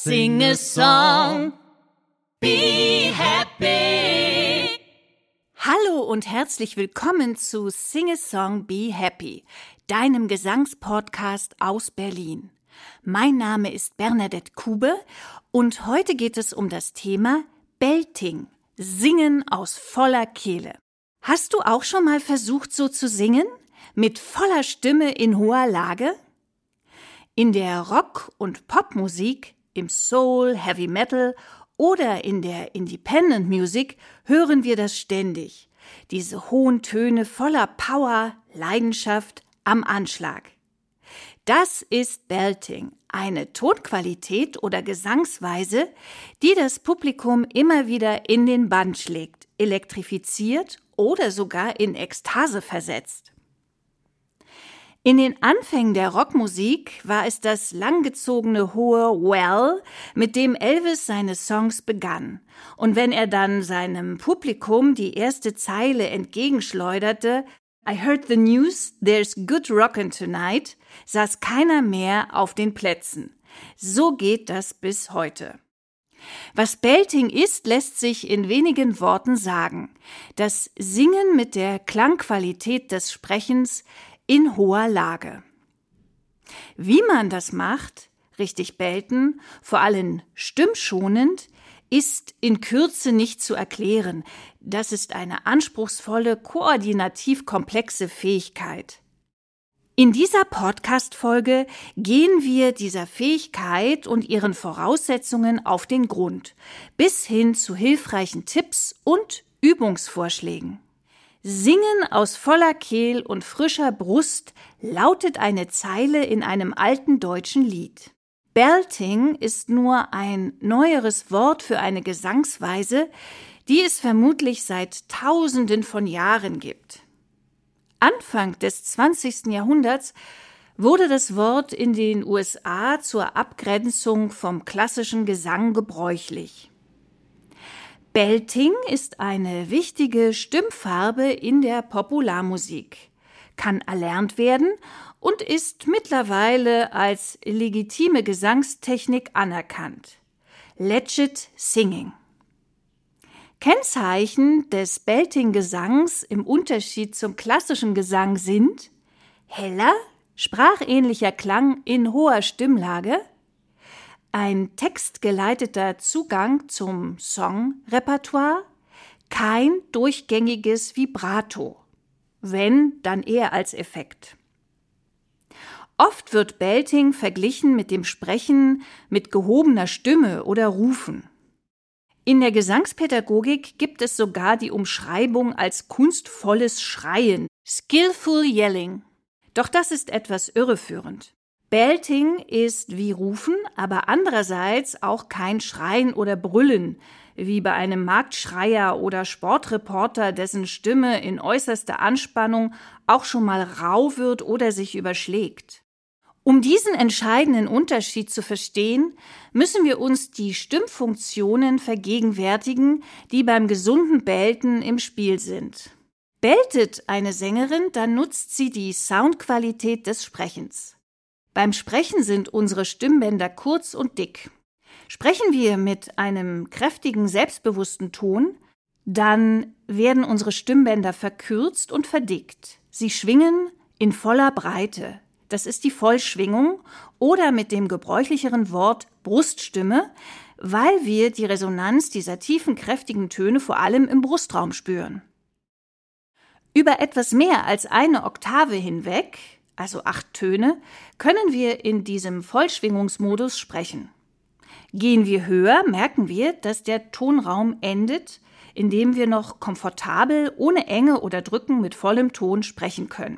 Sing a song, be happy. Hallo und herzlich willkommen zu Sing a Song, Be Happy, deinem Gesangspodcast aus Berlin. Mein Name ist Bernadette Kube und heute geht es um das Thema Belting, Singen aus voller Kehle. Hast du auch schon mal versucht, so zu singen? Mit voller Stimme in hoher Lage? In der Rock- und Popmusik, im Soul, Heavy Metal oder in der Independent Music hören wir das ständig. Diese hohen Töne voller Power, Leidenschaft am Anschlag. Das ist Belting, eine Tonqualität oder Gesangsweise, die das Publikum immer wieder in den Bann schlägt, elektrifiziert oder sogar in Ekstase versetzt. In den Anfängen der Rockmusik war es das langgezogene hohe Well, mit dem Elvis seine Songs begann. Und wenn er dann seinem Publikum die erste Zeile entgegenschleuderte, I heard the news, there's good rockin' tonight, saß keiner mehr auf den Plätzen. So geht das bis heute. Was Belting ist, lässt sich in wenigen Worten sagen. Das Singen mit der Klangqualität des Sprechens in hoher Lage. Wie man das macht, richtig belten, vor allem stimmschonend, ist in Kürze nicht zu erklären. Das ist eine anspruchsvolle, koordinativ komplexe Fähigkeit. In dieser Podcast-Folge gehen wir dieser Fähigkeit und ihren Voraussetzungen auf den Grund, bis hin zu hilfreichen Tipps und Übungsvorschlägen. Singen aus voller Kehl und frischer Brust lautet eine Zeile in einem alten deutschen Lied. Belting ist nur ein neueres Wort für eine Gesangsweise, die es vermutlich seit Tausenden von Jahren gibt. Anfang des 20. Jahrhunderts wurde das Wort in den USA zur Abgrenzung vom klassischen Gesang gebräuchlich. Belting ist eine wichtige Stimmfarbe in der Popularmusik, kann erlernt werden und ist mittlerweile als legitime Gesangstechnik anerkannt. Legit Singing. Kennzeichen des Belting-Gesangs im Unterschied zum klassischen Gesang sind heller, sprachähnlicher Klang in hoher Stimmlage, ein textgeleiteter Zugang zum Songrepertoire, kein durchgängiges Vibrato, wenn, dann eher als Effekt. Oft wird Belting verglichen mit dem Sprechen mit gehobener Stimme oder Rufen. In der Gesangspädagogik gibt es sogar die Umschreibung als kunstvolles Schreien, skillful yelling. Doch das ist etwas irreführend. Belting ist wie Rufen, aber andererseits auch kein Schreien oder Brüllen, wie bei einem Marktschreier oder Sportreporter, dessen Stimme in äußerster Anspannung auch schon mal rau wird oder sich überschlägt. Um diesen entscheidenden Unterschied zu verstehen, müssen wir uns die Stimmfunktionen vergegenwärtigen, die beim gesunden Belten im Spiel sind. Beltet eine Sängerin, dann nutzt sie die Soundqualität des Sprechens. Beim Sprechen sind unsere Stimmbänder kurz und dick. Sprechen wir mit einem kräftigen, selbstbewussten Ton, dann werden unsere Stimmbänder verkürzt und verdickt. Sie schwingen in voller Breite. Das ist die Vollschwingung oder mit dem gebräuchlicheren Wort Bruststimme, weil wir die Resonanz dieser tiefen, kräftigen Töne vor allem im Brustraum spüren. Über etwas mehr als eine Oktave hinweg, also 8 Töne, können wir in diesem Vollschwingungsmodus sprechen. Gehen wir höher, merken wir, dass der Tonraum endet, indem wir noch komfortabel, ohne Enge oder Drücken mit vollem Ton sprechen können.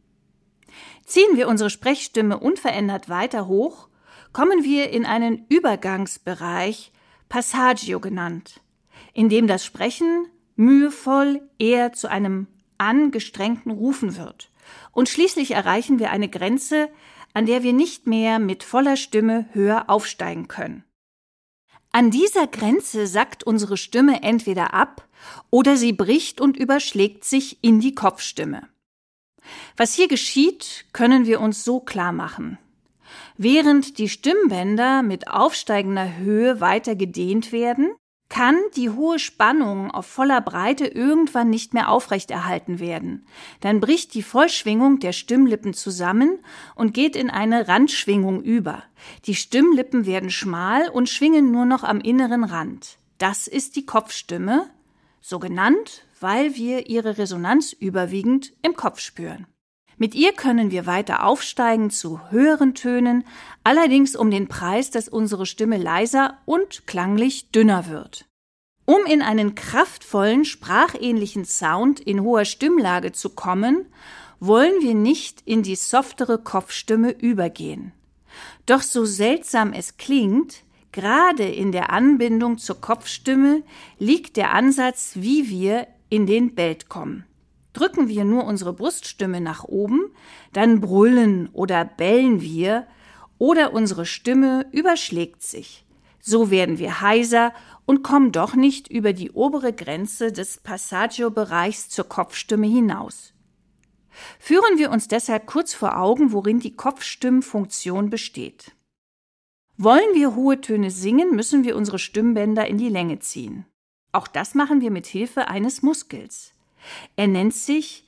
Ziehen wir unsere Sprechstimme unverändert weiter hoch, kommen wir in einen Übergangsbereich, Passaggio genannt, in dem das Sprechen mühevoll eher zu einem angestrengten Rufen wird. Und schließlich erreichen wir eine Grenze, an der wir nicht mehr mit voller Stimme höher aufsteigen können. An dieser Grenze sackt unsere Stimme entweder ab oder sie bricht und überschlägt sich in die Kopfstimme. Was hier geschieht, können wir uns so klar machen. Während die Stimmbänder mit aufsteigender Höhe weiter gedehnt werden, kann die hohe Spannung auf voller Breite irgendwann nicht mehr aufrechterhalten werden. Dann bricht die Vollschwingung der Stimmlippen zusammen und geht in eine Randschwingung über. Die Stimmlippen werden schmal und schwingen nur noch am inneren Rand. Das ist die Kopfstimme, so genannt, weil wir ihre Resonanz überwiegend im Kopf spüren. Mit ihr können wir weiter aufsteigen zu höheren Tönen, allerdings um den Preis, dass unsere Stimme leiser und klanglich dünner wird. Um in einen kraftvollen, sprachähnlichen Sound in hoher Stimmlage zu kommen, wollen wir nicht in die softere Kopfstimme übergehen. Doch so seltsam es klingt, gerade in der Anbindung zur Kopfstimme liegt der Ansatz, wie wir in den Belt kommen. Drücken wir nur unsere Bruststimme nach oben, dann brüllen oder bellen wir oder unsere Stimme überschlägt sich. So werden wir heiser und kommen doch nicht über die obere Grenze des Passaggio-Bereichs zur Kopfstimme hinaus. Führen wir uns deshalb kurz vor Augen, worin die Kopfstimmfunktion besteht. Wollen wir hohe Töne singen, müssen wir unsere Stimmbänder in die Länge ziehen. Auch das machen wir mit Hilfe eines Muskels. Er nennt sich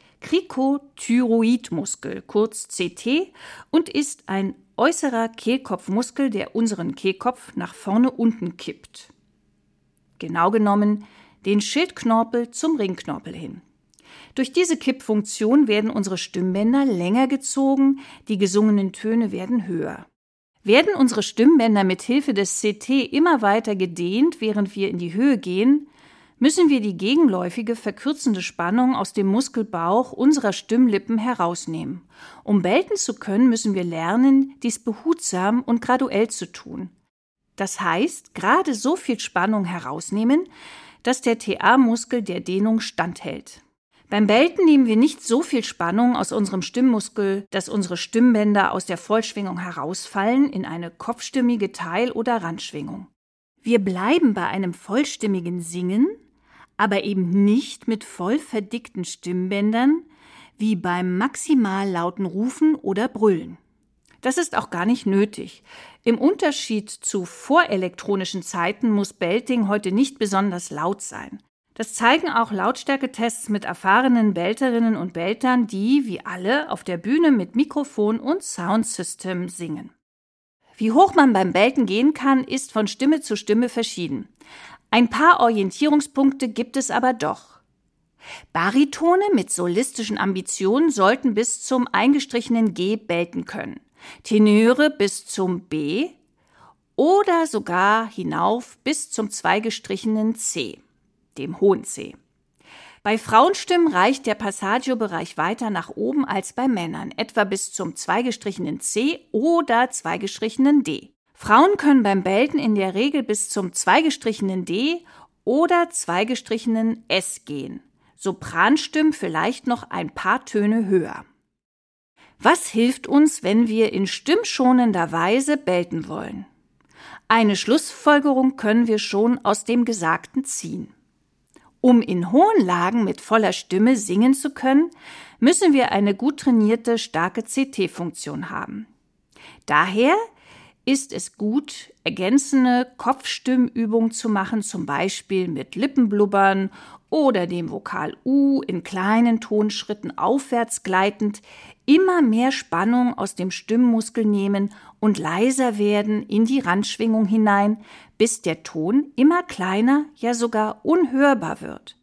Kricothyroidmuskel, kurz CT, und ist ein äußerer Kehlkopfmuskel, der unseren Kehlkopf nach vorne unten kippt. Genau genommen den Schildknorpel zum Ringknorpel hin. Durch diese Kippfunktion werden unsere Stimmbänder länger gezogen, die gesungenen Töne werden höher. Werden unsere Stimmbänder mit Hilfe des CT immer weiter gedehnt, während wir in die Höhe gehen, müssen wir die gegenläufige verkürzende Spannung aus dem Muskelbauch unserer Stimmlippen herausnehmen. Um belten zu können, müssen wir lernen, dies behutsam und graduell zu tun. Das heißt, gerade so viel Spannung herausnehmen, dass der TA-Muskel der Dehnung standhält. Beim Belten nehmen wir nicht so viel Spannung aus unserem Stimmmuskel, dass unsere Stimmbänder aus der Vollschwingung herausfallen in eine kopfstimmige Teil- oder Randschwingung. Wir bleiben bei einem vollstimmigen Singen, aber eben nicht mit voll verdickten Stimmbändern wie beim maximal lauten Rufen oder Brüllen. Das ist auch gar nicht nötig. Im Unterschied zu vorelektronischen Zeiten muss Belting heute nicht besonders laut sein. Das zeigen auch Lautstärketests mit erfahrenen Belterinnen und Beltern, die, wie alle, auf der Bühne mit Mikrofon und Soundsystem singen. Wie hoch man beim Belten gehen kann, ist von Stimme zu Stimme verschieden. Ein paar Orientierungspunkte gibt es aber doch. Baritone mit solistischen Ambitionen sollten bis zum eingestrichenen G belten können, Tenöre bis zum B oder sogar hinauf bis zum zweigestrichenen C, dem hohen C. Bei Frauenstimmen reicht der Passaggio-Bereich weiter nach oben als bei Männern, etwa bis zum zweigestrichenen C oder zweigestrichenen D. Frauen können beim Belten in der Regel bis zum zweigestrichenen D oder zweigestrichenen S gehen. Sopranstimmen vielleicht noch ein paar Töne höher. Was hilft uns, wenn wir in stimmschonender Weise belten wollen? Eine Schlussfolgerung können wir schon aus dem Gesagten ziehen. Um in hohen Lagen mit voller Stimme singen zu können, müssen wir eine gut trainierte, starke CT-Funktion haben. Daher ist es gut, ergänzende Kopfstimmübungen zu machen, zum Beispiel mit Lippenblubbern oder dem Vokal U in kleinen Tonschritten aufwärts gleitend, immer mehr Spannung aus dem Stimmmuskel nehmen und leiser werden in die Randschwingung hinein, bis der Ton immer kleiner, ja sogar unhörbar wird.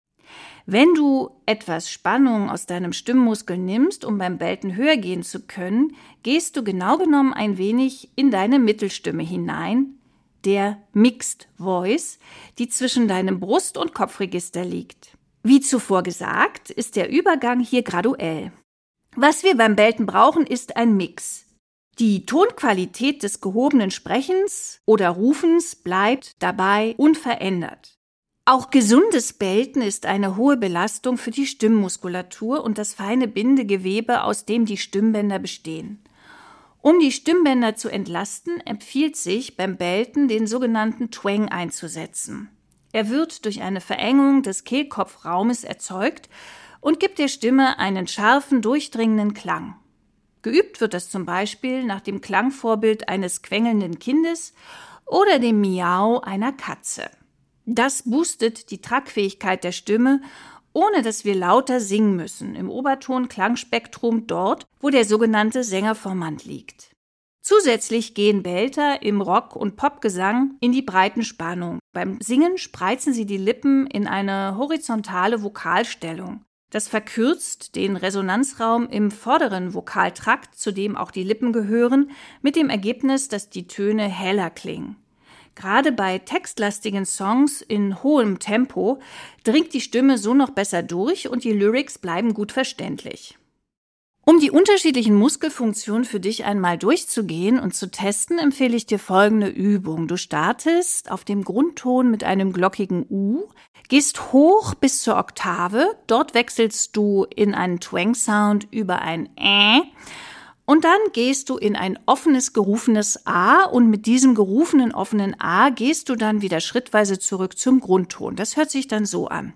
Wenn du etwas Spannung aus deinem Stimmmuskel nimmst, um beim Belten höher gehen zu können, gehst du genau genommen ein wenig in deine Mittelstimme hinein, der Mixed Voice, die zwischen deinem Brust- und Kopfregister liegt. Wie zuvor gesagt, ist der Übergang hier graduell. Was wir beim Belten brauchen, ist ein Mix. Die Tonqualität des gehobenen Sprechens oder Rufens bleibt dabei unverändert. Auch gesundes Belten ist eine hohe Belastung für die Stimmmuskulatur und das feine Bindegewebe, aus dem die Stimmbänder bestehen. Um die Stimmbänder zu entlasten, empfiehlt sich beim Belten den sogenannten Twang einzusetzen. Er wird durch eine Verengung des Kehlkopfraumes erzeugt und gibt der Stimme einen scharfen, durchdringenden Klang. Geübt wird das zum Beispiel nach dem Klangvorbild eines quengelnden Kindes oder dem Miau einer Katze. Das boostet die Tragfähigkeit der Stimme, ohne dass wir lauter singen müssen, im Oberton-Klangspektrum dort, wo der sogenannte Sängerformant liegt. Zusätzlich gehen Belter im Rock- und Popgesang in die Breitenspannung. Beim Singen spreizen sie die Lippen in eine horizontale Vokalstellung. Das verkürzt den Resonanzraum im vorderen Vokaltrakt, zu dem auch die Lippen gehören, mit dem Ergebnis, dass die Töne heller klingen. Gerade bei textlastigen Songs in hohem Tempo dringt die Stimme so noch besser durch und die Lyrics bleiben gut verständlich. Um die unterschiedlichen Muskelfunktionen für dich einmal durchzugehen und zu testen, empfehle ich dir folgende Übung. Du startest auf dem Grundton mit einem glockigen U, gehst hoch bis zur Oktave, dort wechselst du in einen Twang-Sound über ein und dann gehst du in ein offenes, gerufenes A und mit diesem gerufenen, offenen A gehst du dann wieder schrittweise zurück zum Grundton. Das hört sich dann so an.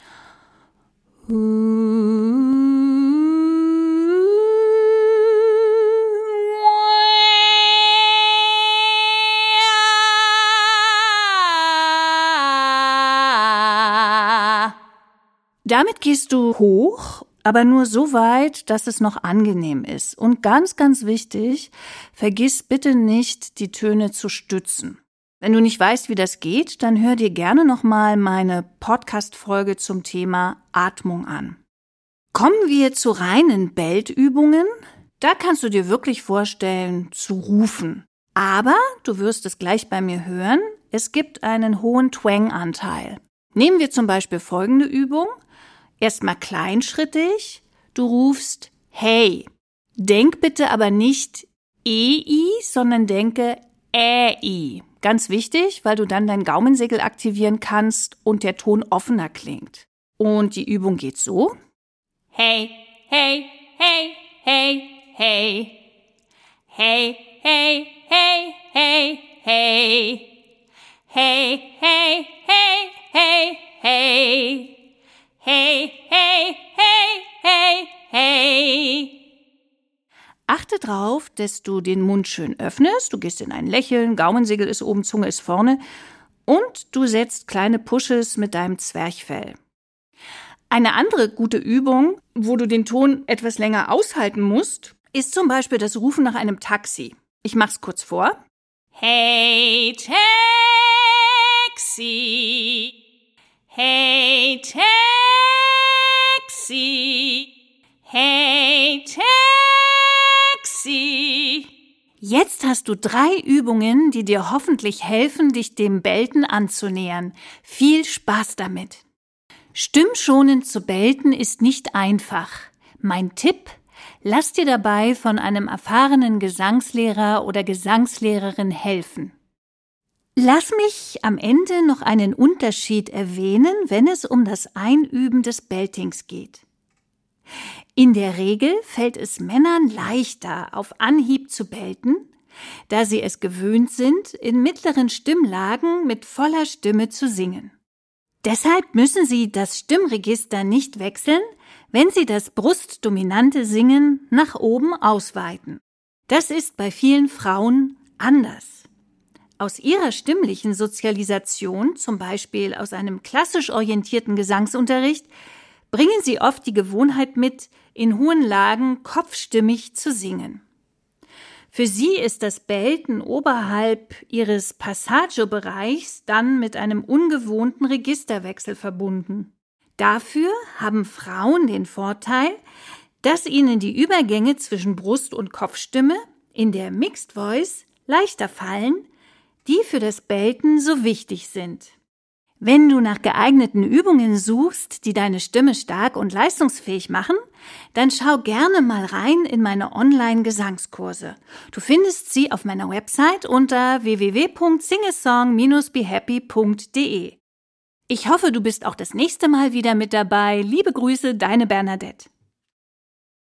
Damit gehst du hoch, aber nur so weit, dass es noch angenehm ist. Und ganz, ganz wichtig, vergiss bitte nicht, die Töne zu stützen. Wenn du nicht weißt, wie das geht, dann hör dir gerne nochmal meine Podcast-Folge zum Thema Atmung an. Kommen wir zu reinen Beltübungen. Da kannst du dir wirklich vorstellen, zu rufen. Aber, du wirst es gleich bei mir hören, es gibt einen hohen Twang-Anteil. Nehmen wir zum Beispiel folgende Übung. Erstmal kleinschrittig, du rufst hey. Denk bitte aber nicht EI, sondern denke Äi. Ganz wichtig, weil du dann dein Gaumensegel aktivieren kannst und der Ton offener klingt. Und die Übung geht so. Hey, hey, hey, hey, hey. Hey, hey, hey, hey, hey. Hey, hey, hey, hey, hey. Hey, hey, hey, hey, hey. Achte drauf, dass du den Mund schön öffnest. Du gehst in ein Lächeln, Gaumensegel ist oben, Zunge ist vorne. Und du setzt kleine Pushes mit deinem Zwerchfell. Eine andere gute Übung, wo du den Ton etwas länger aushalten musst, ist zum Beispiel das Rufen nach einem Taxi. Ich mach's kurz vor. Hey, Taxi. Hey, Taxi. Hey, Taxi. Jetzt hast du 3 Übungen, die dir hoffentlich helfen, dich dem Belten anzunähern. Viel Spaß damit! Stimmschonend zu belten ist nicht einfach. Mein Tipp: Lass dir dabei von einem erfahrenen Gesangslehrer oder Gesangslehrerin helfen. Lass mich am Ende noch einen Unterschied erwähnen, wenn es um das Einüben des Beltings geht. In der Regel fällt es Männern leichter, auf Anhieb zu belten, da sie es gewöhnt sind, in mittleren Stimmlagen mit voller Stimme zu singen. Deshalb müssen sie das Stimmregister nicht wechseln, wenn sie das brustdominante Singen nach oben ausweiten. Das ist bei vielen Frauen anders. Aus ihrer stimmlichen Sozialisation, zum Beispiel aus einem klassisch orientierten Gesangsunterricht, bringen sie oft die Gewohnheit mit, in hohen Lagen kopfstimmig zu singen. Für sie ist das Belten oberhalb ihres Passaggio-Bereichs dann mit einem ungewohnten Registerwechsel verbunden. Dafür haben Frauen den Vorteil, dass ihnen die Übergänge zwischen Brust- und Kopfstimme in der Mixed Voice leichter fallen, die für das Belten so wichtig sind. Wenn du nach geeigneten Übungen suchst, die deine Stimme stark und leistungsfähig machen, dann schau gerne mal rein in meine Online-Gesangskurse. Du findest sie auf meiner Website unter www.singesong-behappy.de. Ich hoffe, du bist auch das nächste Mal wieder mit dabei. Liebe Grüße, deine Bernadette.